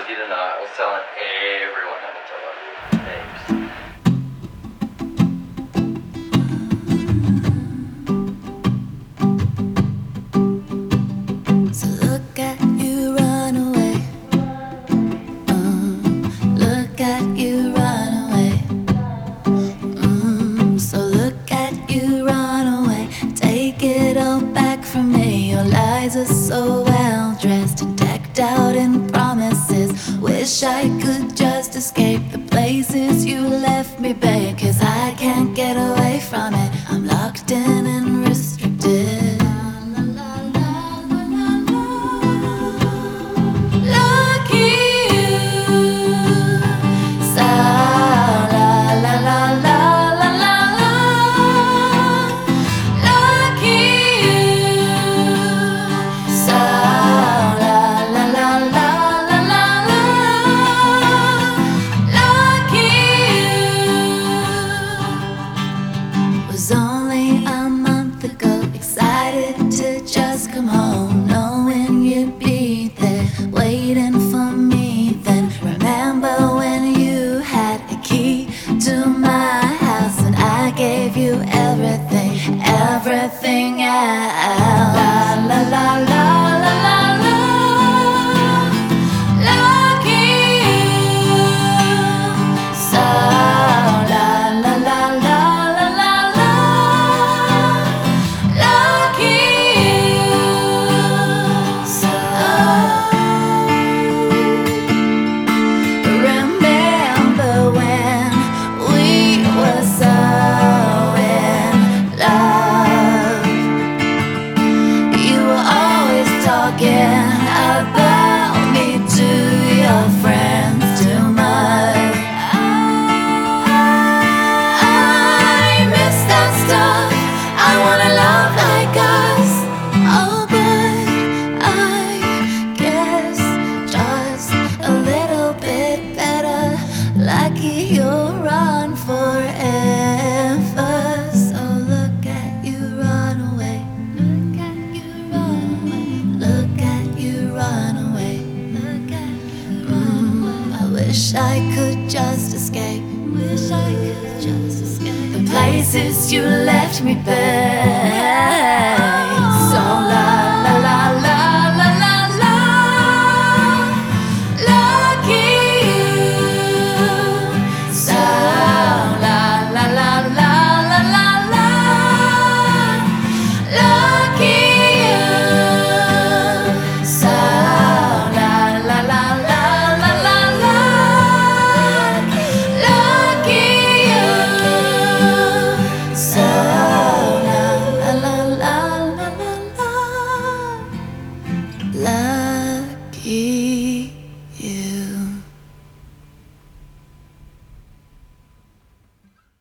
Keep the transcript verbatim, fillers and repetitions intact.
didn't know. I was telling everyone how to tell her names. So look at you run away. Mm, look at you run away. Mm, so look at you run away. Take it all back from me. Your lies are so well dressed and decked out in promises. Wish I could just escape the places you left me, babe. Cause I can't get away from it. I'm locked in and restricted. Lucky you. So la la la la la la la. Lucky you. So la la la la la la la. Lucky you. Was only a month ago, excited to just come home, knowing you'd be there, waiting for me. Then remember when you had a key to my house and I gave you everything, everything else. La la la la la la la. Lucky you. So la la la la la la la. Lucky you. So remember when we were so in love? You were always talking about me to your friends too much. I miss that stuff. I wanna love like us. Oh, but I guess just a little bit better. Lucky you'll run forever. So look at you run away. Look at you run away. Look at you run away. Look at you run away. I wish I could just escape. Wish I could just escape the places you left me, babe.